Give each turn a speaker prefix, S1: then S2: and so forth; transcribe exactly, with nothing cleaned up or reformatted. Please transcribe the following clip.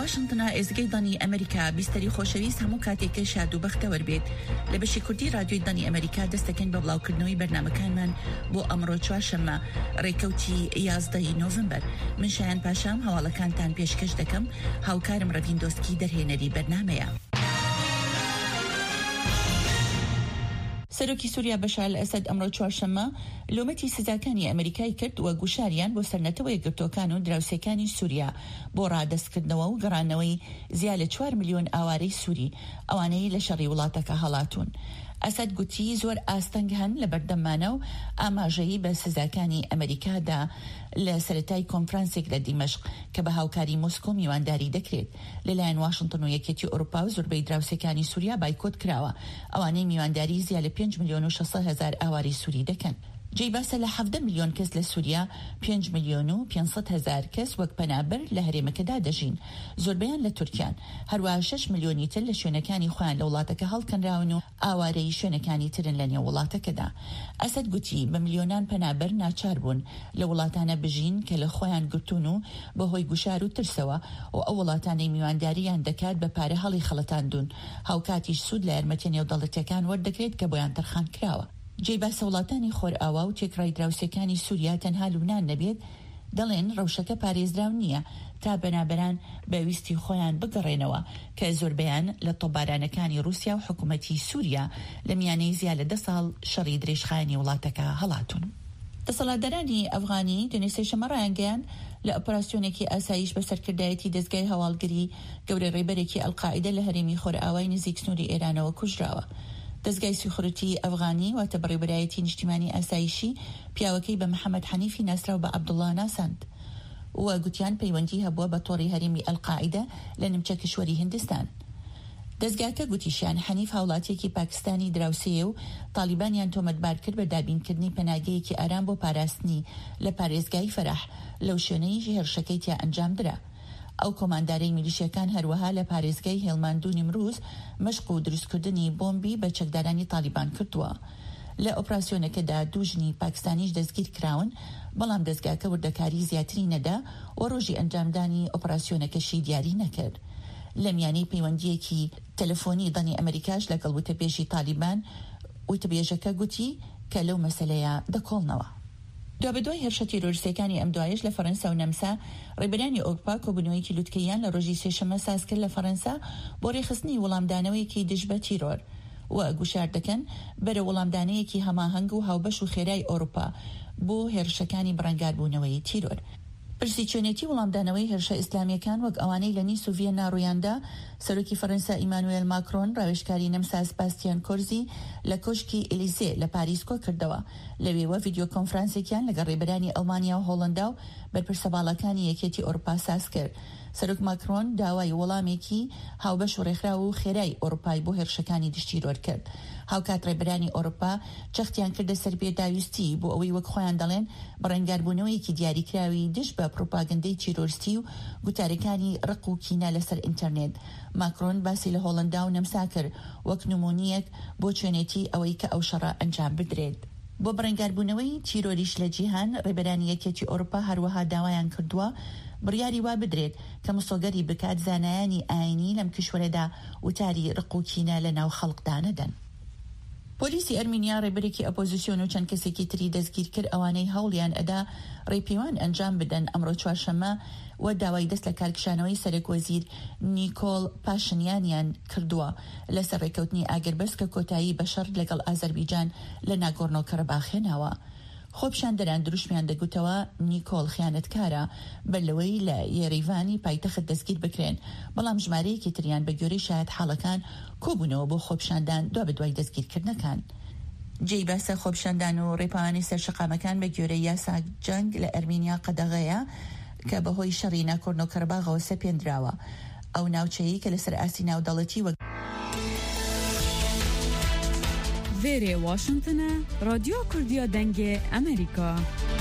S1: واشنطن ئێزگەی دانی ئەمریکا بیستەری خۆشەویست هەموو کاتێکە شاد و بەختەوە بێت لە بەشی کوردی رادیۆی دانی ئەمریکا دەستەکەن بە بڵاوکردنەوەی بەرنامەکانمان بۆ ئەمڕۆ چوارشەممە ڕێکەوتی یازدەی نۆڤمبەر. من شایان پاشام هەواڵەکانتان پێشکەش دەکەم. هاوکارم ڕەڤین دۆسکی دەرهێنەری بەرنامەیە. سەرۆکی سووریا بەشار ئەسەد ئەمڕۆ چوارشەممە لۆمەتی سزاکانی ئەمریکای کرد و گوشاریان بۆ سەرنەتەوە یەکگرتوەکان و دراوسێکانی سووریا بۆ ڕادەستکردنەوە و گەڕانەوەی زیاد لە چوار ملیۆن ئاوارەی سووری ئەوانەی لە شەڕی وڵاتەکە هەڵاتون. ئەسەد گوتی زۆر ئاستەنگ هەن لە بەردەمانە و ئاماژەیی بە سزاکانی ئەمریکادا لە سەرەتای کۆنفرانسێک لە دیمەشق کە بە هاوکاری مۆسکۆ میوانداری دەکرێت. لەلایەن واشنتن و یەکێتی ئەوروپا و زۆربەی دراوسێکانی سووریا بایکۆت کراوە. ئەوانەی میوانداری زیاد لە پێنج ملیۆن و شەشسەد هەزار ئاواری سووری دەکەن. جێی باسە لە حەڤدە ملیۆن کەس لە سووریا پێنج ملیۆن و پێنجسەد هەزار کەس وەک پەنابەر لە هەرێمەکەدا دەژین، زۆربەیان لە تورکیان. هەروەها شەش ملیۆنی تر لە شوێنەکانی خۆیان لە وڵاتەکە هەڵکەنراون و ئاوارەی شوێنەکانی ترن لە نێو وڵاتەکەدا. ئەسەد گوتی بە ملیۆنان پەنابەر ناچار بوون لە وڵاتانە بژین کە لە خۆیان گرتون و بەهۆی گوشار و ترسەوە و ئەو وڵاتانەی میوانداریان دەکات بە پارە هەڵی خەڵەتاندون. هاوکاتیش سوود لە یارمەتیە نێودەوڵەتیەکان وەردەگرێت کە بۆیان تەرخان کراوە. جێی باسە وڵاتانی خۆرئاوا و تێکڕای دراوسێکانی سووریا تەنها لوبنان نەبێت دەڵێن ڕەوشەکە پارێزراو نییە تا بەنابەران بەویستی خۆیان بگەڕێنەوە کە زۆربیان لە تۆبارانەکانی رووسیا و حکوومەتی سووریا لە میانەی زیاد لە دە ساڵ شەڕی درێژخایەنی وڵاتەکە هەڵاتون. دەسەڵاتدارانی ئەفغانی دوێنێ سێشەممە ڕایانگەیان لە ئۆپراسیۆنێکی ئاسایش بە سەرکردایەتی دەستگای هەواڵگری گەورە ڕێبەرێکی ئەلقاعیدە لە هەرێمی خۆرئاوای نزیک سنووری ئێرانەوە کوژراوە. دەستگای سیخورەتی ئەفغانی واتە بەڕێبەرایەتی نیشتیمانی ئاسایشی پیاوەکەی بە محەممەد حەنیفی ناسراو بە عەبدوڵڵا ناساند و گوتیان پەیوەندی هەبووە بە تۆڕی هەرێمی ئەلقاعیدە لە نمچە کشوەری هیندستان. دەستگاکە گوتیشیان حەنیف هاوڵاتیەکی پاکستانی دراوسێ و تالیبانیان تۆمەتبار کرد بە دابینکردنی پەناگەیەکی ئارام بۆ پاراستنی لە پارێزگای فەرەح لەو شوێنەی هێرشەکەی تیا ئەنجام درا. ئەو کۆماندارەی میلیشیەکان هەروەها لە پارێزگای هێڵماند و نیمروز مەشق و دروستکردنی بۆمبی بە چەکدارانی تالیبان کردووە. لە ئۆپراسیۆنەکەدا دوو ژنی پاکستانیش دەستگیر کراون، بەڵام دەستگاکە وردەکاری زیاتری نەدا و ڕۆژی ئەنجامدانی ئۆپراسیۆنەکەشی دیاری نەکرد. لە میانەی پەیوەندیەکی تەلەفۆنی دەنی ئەمریکاش لەگەڵ وتەبێژی تالیبان وتەبێژەکە گوتی کە لەو مەسەلەیە دەکۆڵنەوە. دوابەدوای هێرشە تیرۆریستەکانی ئەم دوایش لە فەرەنسا و نەمسا ڕێبەرانی ئەوروپا کۆبوونەوەیەکی لوتکەیان لە ڕۆژی سێشەممە ساز کرد لە فەرەنسا بۆ ڕێخستنی وەڵامدانەوەیەکی دژ بە تیرۆر و گوشار دەکەن بەرە وەڵامدانەیەکی هەماهەنگ و هاوبەش و خێرای ئەوروپا بۆ هێرشەکانی بڕەنگاربوونەوەی تیرۆر. پرسی چۆنێتی وەڵامدانەوەی هێرشە ئیسلامیەکان وەک ئەوانەی لە نیس و ڤیەنا ڕوویاندا سەرۆکی فەرەنسا ئیمانوێل ماکرۆن ڕاوێژکاری نەمسا سپاستیان کۆرزی لە کۆشکی ئێلیزێ لە پاریس کۆ کردەوە. لەوێوە ڤیدیۆ کۆنفرانسێکیان لەگەڵ ڕێبەرانی ئەڵمانیا و هۆڵەندا و بەرپرسە باڵەکانی یەکێتی ئەوروپا ساز کرد. سەرۆک ماکرۆن داوای وەڵامێکی هاوبەش و ڕێکخراو و خێرای ئەوروپای بۆ هێرشەکانی دشتیرۆر کرد. هاوکات ڕێبەرانی ئەوروپا چەختیان کردە سەر بێداویستی بۆ ئەوەی وەک خۆیان دەڵێن بەڕێنگاربوونەوەیەکی دیاریکراوی دش بە پروپاگەندەی تیرۆریستی و گوتارەکانی ڕق و کینە لەسەر ئینتەرنێت. ماکرۆن باسی لە هۆڵەندا و نەمسا کرد وەک نمونیەک بۆ چۆنێتی ئەوەی کە ئەو شەڕە ئەنجام بدرێت. بۆ بەڕێنگاربوونەوەی تیرۆریش لە جیهان ڕێبەرانی یەکێتی ئەوروپا هەروەها داوایان کردووە بڕیاری وا بدرێت کە مسۆگەری بکات زانایانی ئاینی لەم کشوەرەدا وتاری ڕق و کینە لە ناو خەڵکدا نەدەن. پۆلیسی ئەرمینیا ڕێبەرێکی ئەپۆزیسیۆن و چەند کەسێکی تری دەستگیر کرد ئەوانەی هەوڵیان ئەدا ڕێپیوان ئەنجام بدەن ئەمڕۆ چوارشەممە و داوای دەست لە کارکشانەوەی سەرۆک وەزیر نیکۆل پاشنیانیان کردووە لەسەر ڕێکەوتنی ئاگربەس کە کۆتایی بە شەڕ لەگەڵ ئازەربیجان لە ناگۆرنۆ کەرەباخ هێناوە. خۆپیشاندەران دروشمیان دەگوتەوە نیکۆل خیانەتکارە بەلەوەی لە یێریڤانی پایتەخت دەستگیر بکرێن، بەڵام ژمارەیەکی تریان بە گوێرەی شایەت حاڵەکان کۆبوونەوە بۆ خۆپیشاندان دوا بەدوای دەستگیرکردنەکان. جێی باسە خۆپیشاندان و ڕێپاوانی سەرشقامەکان بە گوێرەی یاسا جەنگ لە ئەرمینیا قەدەغەیە کە بەهۆی شەڕی ناکۆرنۆ کەرەباغەوە سەپێنراوە. ئەو ناوچەیە کە لەسەر ئاسی ناودەڵەتی وەک
S2: وێرێ واشنتنە رادیۆ کوردیا دەنگێ ئەمریکا.